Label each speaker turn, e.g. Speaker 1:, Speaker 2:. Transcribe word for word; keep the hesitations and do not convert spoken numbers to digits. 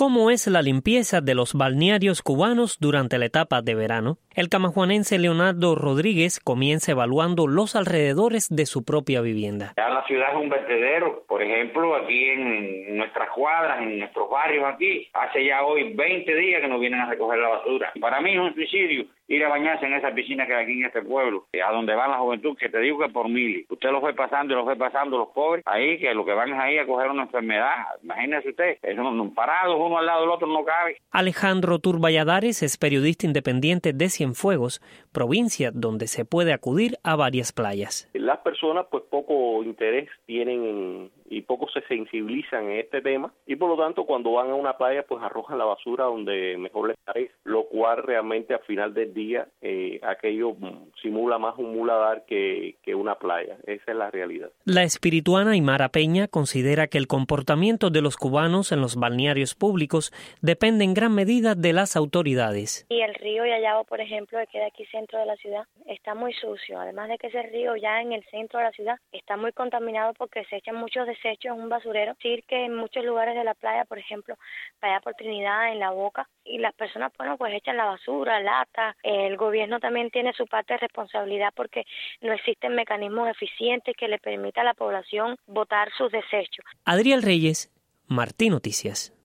Speaker 1: ¿Cómo es la limpieza de los balnearios cubanos durante la etapa de verano? El camajuanense Leonardo Rodríguez comienza evaluando los alrededores de su propia vivienda.
Speaker 2: Ya la ciudad es un vertedero. Por ejemplo, aquí en nuestras cuadras, en nuestros barrios aquí, hace ya hoy veinte días que nos vienen a recoger la basura. Para mí es un suicidio ir a bañarse en esa piscina que hay aquí en este pueblo, a donde van la juventud, que te digo que por miles. Usted los ve pasando y los ve pasando los pobres, ahí que lo que van es ahí a coger una enfermedad. Imagínese usted, son parados uno al lado del otro no cabe.
Speaker 1: Alejandro Turballadares es periodista independiente de Cienfuegos, provincia donde se puede acudir a varias playas.
Speaker 3: Las personas pues poco interés tienen en, y poco se sensibilizan en este tema y por lo tanto cuando van a una playa pues arrojan la basura donde mejor les parece, lo cual realmente al final del día eh, aquello simula más un muladar que, que una playa. Esa es la realidad.
Speaker 1: La espirituana Aymara Peña considera que el comportamiento de los cubanos en los balnearios públicos depende en gran medida de las autoridades.
Speaker 4: Y el río Yayabo, por ejemplo, que queda aquí centro de la ciudad, está muy sucio. Además de que ese río ya en el centro de la ciudad está muy contaminado porque se echan muchos desechos en un basurero. Decir que en muchos lugares de la playa, por ejemplo, para allá por Trinidad, en La Boca, y las personas, bueno, pues echan la basura, lata. El gobierno también tiene su parte de responsabilidad porque no existen mecanismos eficientes que le permitan a la población botar sus desechos.
Speaker 1: Adriel Reyes, Martí Noticias.